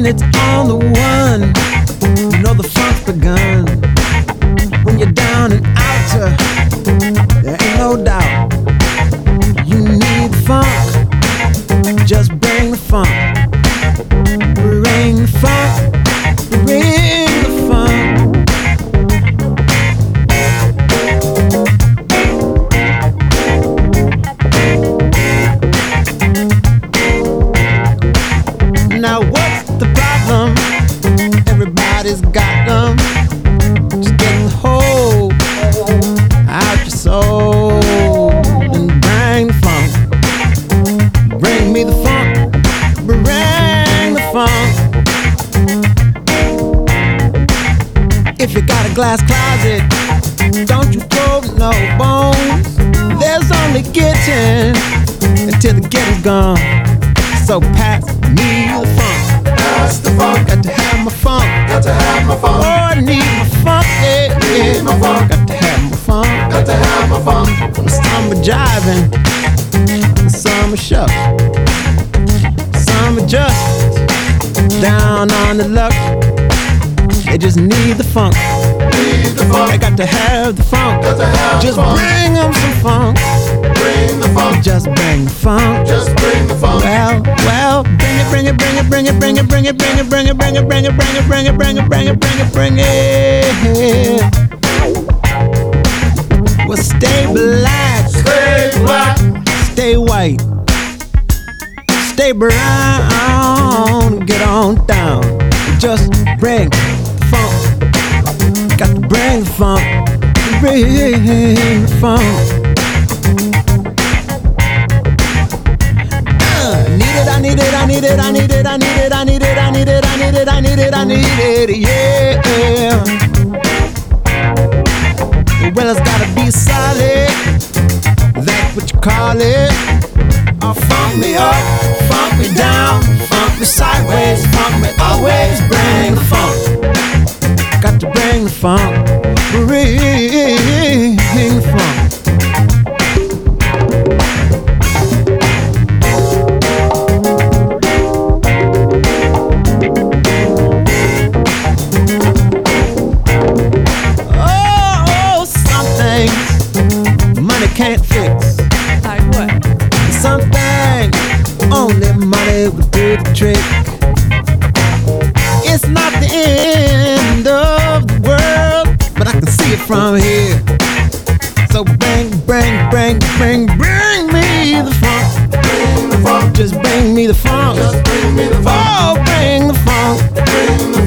when it's on the one, you know the funk's begun. When you're down and outer, there ain't no doubt. You need funk, just bring the funk. Bring the funk, bring the funk. Now what's the problem? Everybody's got them. Just get the whole out your soul and bring the funk. Bring me the funk. Bring the funk. If you got a glass closet, don't you throw no bones. There's only kitchen until the ghetto's gone. So pass me the funk. Pass the funk. Got to have my funk. Got to have my funk. Oh, I need my funk, yeah, yeah. Need my funk. Got to have my funk. Got to have my funk. Some are jiving, some are shuck, some are just down on the luck. They just need the funk. Need the funk. They got to have the funk. Got to have just the funk. bring them some funk. Bring the funk. Just bring the funk. Just bring the funk. Well, bring it, bring it, bring it, bring it, bring it, bring it, bring it, bring it, bring it, bring it, bring it, bring it, bring it, bring it, bring it, bring it. Well, stay black, Stay black. stay white, stay brown, get on down. Just bring the funk. Got to bring the funk. Bring the funk. I need it, I need it, I need it, I need it, I need it, I need it, I need it, I need it, I need it, yeah. Well, it's gotta be solid, that's what you call it. Funk me up, funk me down, funk me sideways, funk me always. Bring the funk, got to bring the funk, bring the funk. Can't fix. Like what? Something only money would do the trick. It's not the end of the world, but I can see it from here. So bring me the funk. Bring the funk. Just bring me the funk. Just bring me the funk. Oh, bring the funk. Bring the